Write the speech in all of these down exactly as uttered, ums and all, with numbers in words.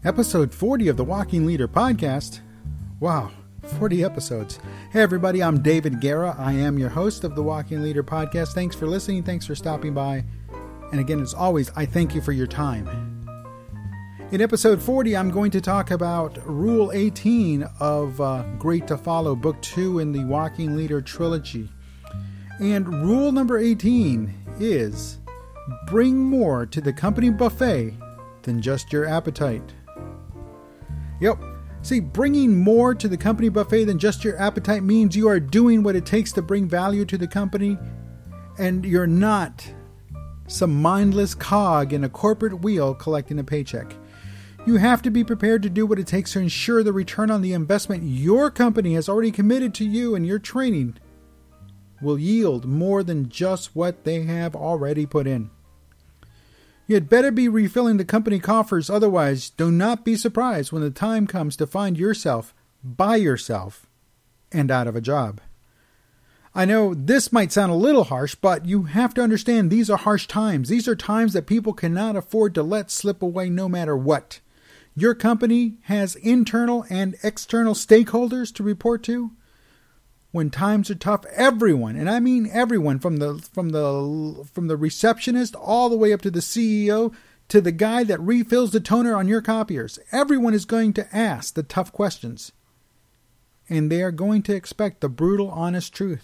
Episode forty of the Walking Leader podcast. Wow, forty episodes. Hey everybody, I'm David Guerra. I am your host of the Walking Leader podcast. Thanks for listening. Thanks for stopping by. And again, as always, I thank you for your time. In episode forty, I'm going to talk about Rule eighteen of uh, Great to Follow, Book two in the Walking Leader trilogy. And rule number eighteen is, bring more to the company buffet than just your appetite. Yep. See, bringing more to the company buffet than just your appetite means you are doing what it takes to bring value to the company, and you're not some mindless cog in a corporate wheel collecting a paycheck. You have to be prepared to do what it takes to ensure the return on the investment your company has already committed to you and your training will yield more than just what they have already put in. You had better be refilling the company coffers, otherwise do not be surprised when the time comes to find yourself by yourself and out of a job. I know this might sound a little harsh, but you have to understand these are harsh times. These are times that people cannot afford to let slip away no matter what. Your company has internal and external stakeholders to report to. When times are tough, everyone, and I mean everyone, from the from the from the receptionist all the way up to the C E O to the guy that refills the toner on your copiers, everyone is going to ask the tough questions. And they are going to expect the brutal, honest truth.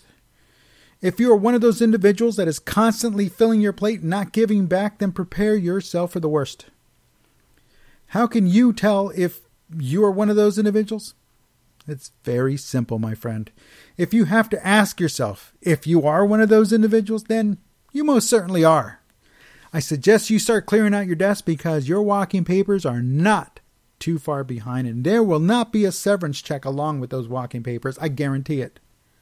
If you are one of those individuals that is constantly filling your plate and not giving back, then prepare yourself for the worst. How can you tell if you are one of those individuals? It's very simple, my friend. If you have to ask yourself if you are one of those individuals, then you most certainly are. I suggest you start clearing out your desk because your walking papers are not too far behind, and there will not be a severance check along with those walking papers. I guarantee it.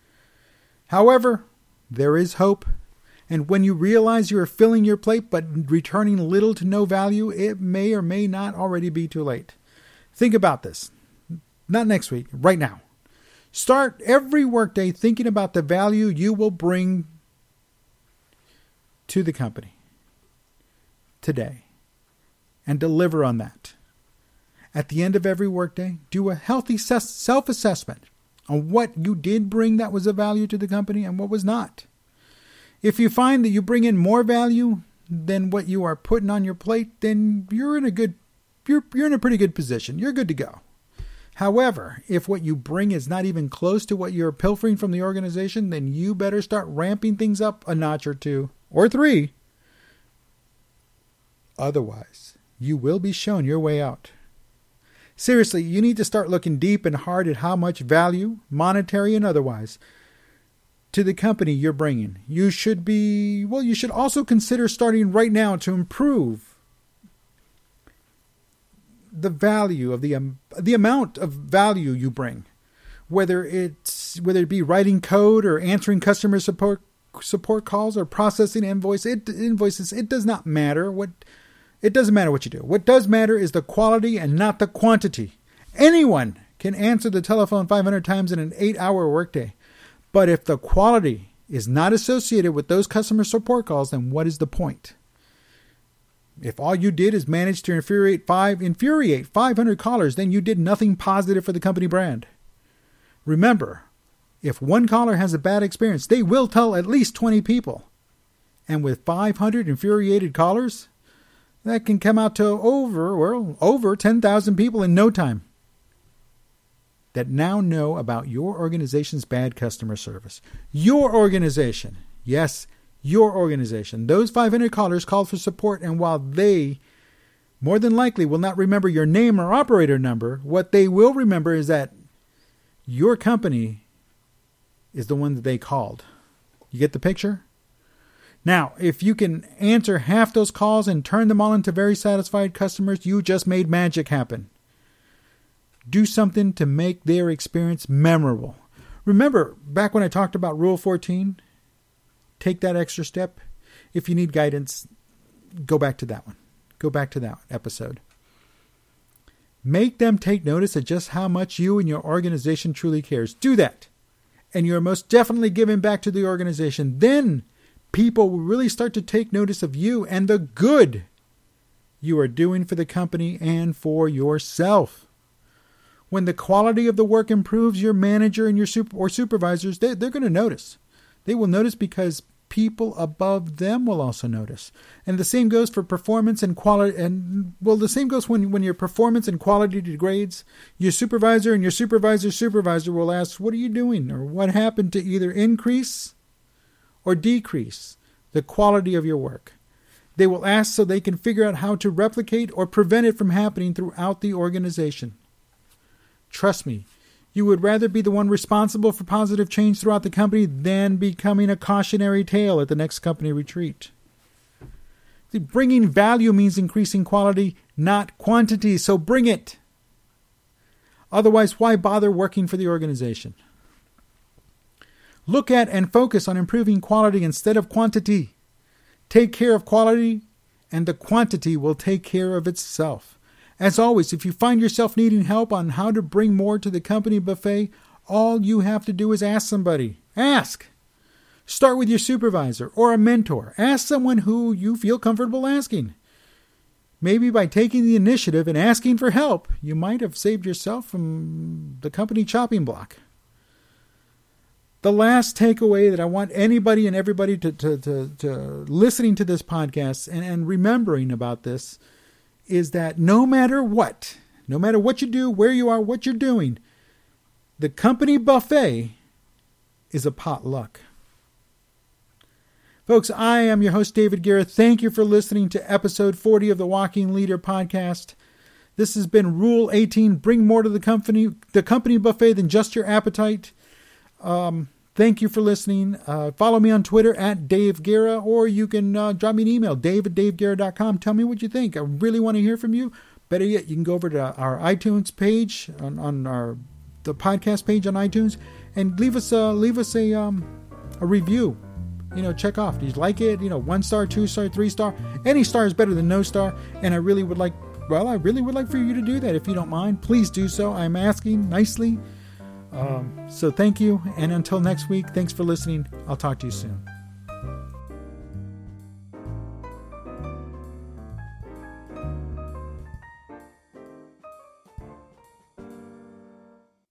However, there is hope, and when you realize you are filling your plate but returning little to no value, it may or may not already be too late. Think about this. Not next week, right now. Start every workday thinking about the value you will bring to the company today and deliver on that. At the end of every workday, do a healthy self-assessment on what you did bring that was of value to the company and what was not. If you find that you bring in more value than what you are putting on your plate, then you're in a good, you're, you're in a pretty good position. You're good to go. However, if what you bring is not even close to what you're pilfering from the organization, then you better start ramping things up a notch or two, or three. Otherwise, you will be shown your way out. Seriously, you need to start looking deep and hard at how much value, monetary and otherwise, to the company you're bringing. You should be, well, you should also consider starting right now to improve the value of the um, the amount of value you bring, whether it's whether it be writing code or answering customer support support calls or processing invoice it, invoices. It does not matter what it doesn't matter what you do. What does matter is the quality and not the quantity. Anyone can answer the telephone five hundred times in an eight-hour workday, but if the quality is not associated with those customer support calls, then what is the point? If all you did is manage to infuriate five, infuriate five hundred callers, then you did nothing positive for the company brand. Remember, if one caller has a bad experience, they will tell at least twenty people. And with five hundred infuriated callers, that can come out to over, well, over ten thousand people in no time that now know about your organization's bad customer service. Your organization, yes, your organization. Those five hundred callers called for support, and while they more than likely will not remember your name or operator number, what they will remember is that your company is the one that they called. You get the picture? Now, if you can answer half those calls and turn them all into very satisfied customers, you just made magic happen. Do something to make their experience memorable. Remember, back when I talked about Rule fourteen, take that extra step. If you need guidance, go back to that one. Go back to that episode. Make them take notice of just how much you and your organization truly cares. Do that. And you're most definitely giving back to the organization. Then people will really start to take notice of you and the good you are doing for the company and for yourself. When the quality of the work improves, your manager and your super or supervisors, they, they're going to notice. They will notice because people above them will also notice. And the same goes for performance and quality. And well, the same goes when, when your performance and quality degrades. Your supervisor and your supervisor's supervisor will ask, what are you doing? Or what happened to either increase or decrease the quality of your work? They will ask so they can figure out how to replicate or prevent it from happening throughout the organization. Trust me, you would rather be the one responsible for positive change throughout the company than becoming a cautionary tale at the next company retreat. See, bringing value means increasing quality, not quantity, so bring it. Otherwise, why bother working for the organization? Look at and focus on improving quality instead of quantity. Take care of quality, and the quantity will take care of itself. As always, if you find yourself needing help on how to bring more to the company buffet, all you have to do is ask somebody. Ask! Start with your supervisor or a mentor. Ask someone who you feel comfortable asking. Maybe by taking the initiative and asking for help, you might have saved yourself from the company chopping block. The last takeaway that I want anybody and everybody to, to, to, to listening to this podcast and, and remembering about this is that no matter what, no matter what you do, where you are, what you're doing, the company buffet is a potluck. Folks, I am your host, David Guerra. Thank you for listening to episode forty of the Walking Leader podcast. This has been Rule eighteen. Bring more to the company, the company buffet than just your appetite. Um, thank you for listening. Uh, follow me on Twitter at Dave Guerra, or you can uh, drop me an email, dave at dave guerra dot com. Tell me what you think. I really want to hear from you. Better yet, you can go over to our iTunes page, on, on our the podcast page on iTunes, and leave us a, leave us a, um, a review. You know, check off. Do you like it? You know, one star, two star, three star. Any star is better than no star. And I really would like, well, I really would like for you to do that. If you don't mind, please do so. I'm asking nicely. Um, so thank you. And until next week, thanks for listening. I'll talk to you soon.